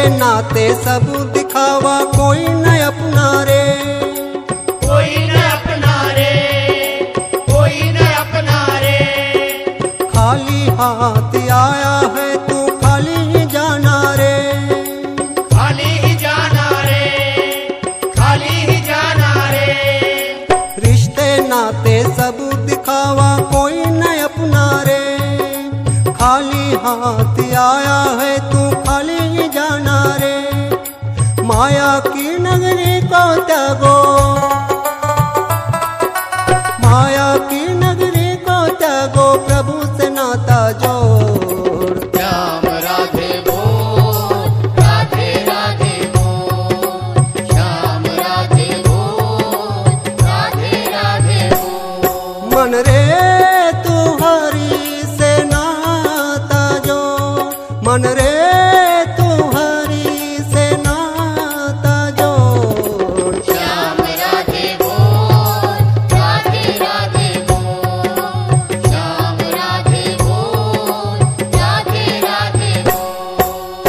नाते सब दिखावा कोई न अपना रे, कोई न अपना रे, कोई न अपना रे। खाली हाथ आया है तू खाली ही जाना रे, खाली ही जाना रे, खाली ही जाना रे। रिश्ते नाते सब दिखावा कोई न अपना रे, खाली हाथ आया है तू खाली ही जाना रे। माया की नगरी को त्यागो, माया की नगरी को त्यागो, प्रभु से नाता जोड़। श्याम राधे बोल, राधे राधे बोल, श्याम राधे बोल, राधे राधे बोल। मन रे तू हरि से नाता जोड़, मन रे तू हरि से नाता जोड़। श्याम राधे बोल, राधे राधे बोल, श्याम राधे बोल, राधे राधे बोल।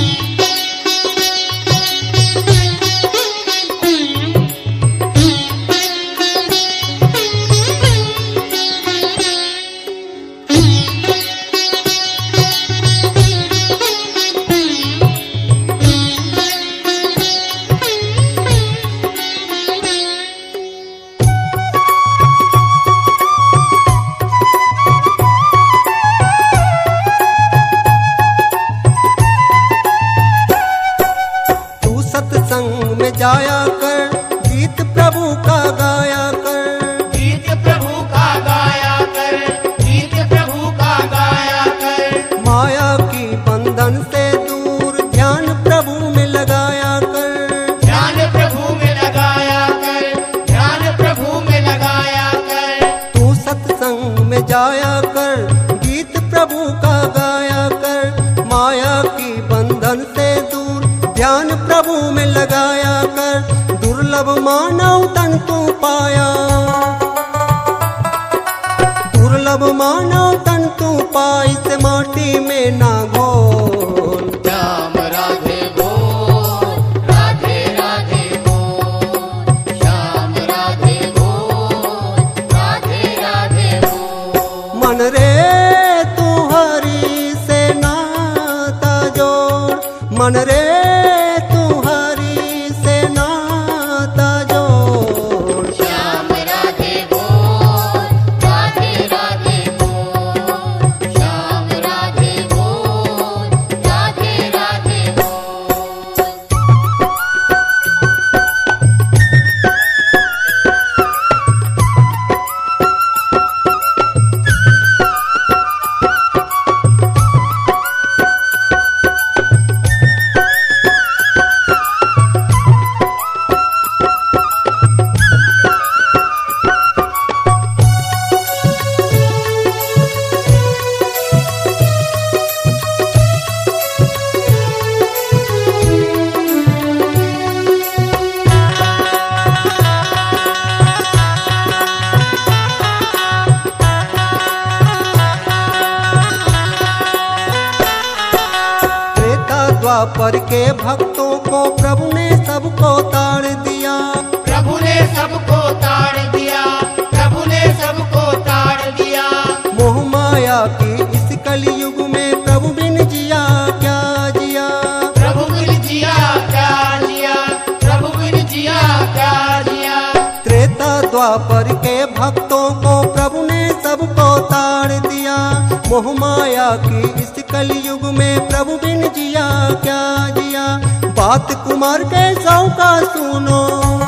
तू सत्संग में जाया कर, गीत प्रभु का गाया कर, गीत प्रभु का गाया कर, गीत प्रभु का गाया कर। माया की बंधन से दूर ध्यान प्रभु में लगाया कर, ध्यान प्रभु में लगाया कर, ध्यान प्रभु में लगाया कर। तू सत्संग में जाया कर, गीत प्रभु का गाया कर, माया की बंधन से दूर ध्यान प्रभु में लगाया कर। दुर्लभ मानव तन तू पाया, दुर्लभ मानव तन तू पाई से माटी में ना घोल। श्याम राधे बोल, राधे राधे बोल, श्याम राधे बोल, राधे राधे बोल। मन रे तू हरि से नाता जोड़, मन रे तू हरि से नाता जोड़। श्याम राधे बोल, राधे राधे बोल, श्याम राधे बोल, राधे राधे बोल। त्रेता द्वापर के भक्तों को प्रभु ने सबको ताड़ दिया, प्रभु ने सबको ताड़ दिया, प्रभु ने सबको ताड़ दिया। मोह माया की इस कलयुग में प्रभु बिन जिया क्या जिया। प्रभु बिन जिया क्या जिया, प्रभु बिन जिया क्या जिया। त्रेता द्वापर के भक्तों को प्रभु ने सबको ताड़ दिया, मोह माया की इस कलयुग में प्रभु बिन जिया क्या जिया। बात कुमार के सौ का सुनो,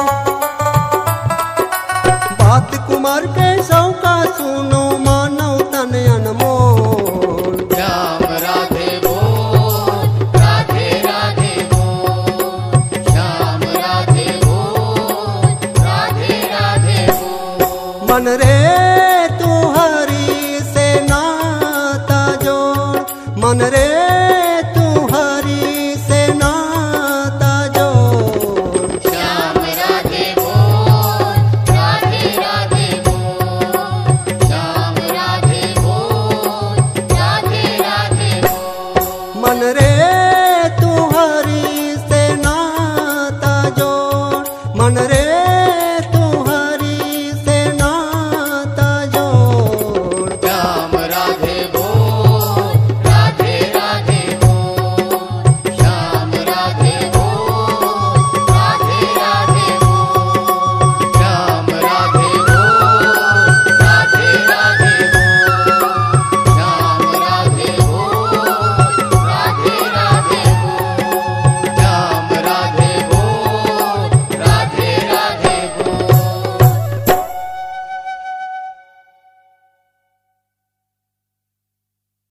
बात कुमार के सौ का सुनो, मानव तन अनमोल। श्याम राधे बोल, राधे राधे बोल, श्याम राधे बोल, राधे राधे बोल। मन रे तू हरि से नाता जोड़, मन रे